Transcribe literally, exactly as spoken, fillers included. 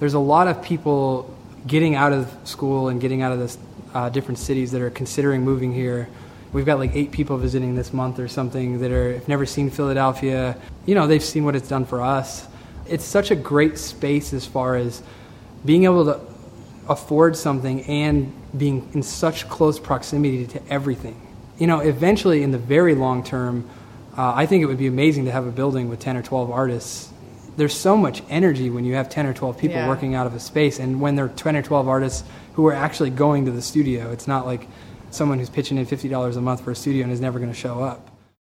there's a lot of people getting out of school and getting out of this uh, different cities that are considering moving here. We've got like eight people visiting this month or something that are have never seen Philadelphia. You know, they've seen what it's done for us. It's such a great space as far as being able to afford something and being in such close proximity to everything. You know, eventually in the very long term, uh, I think it would be amazing to have a building with ten or twelve artists. There's so much energy when you have ten or twelve people Yeah. working out of a space, and when there are ten or twelve artists who are actually going to the studio. It's not like someone who's pitching in fifty dollars a month for a studio and is never going to show up.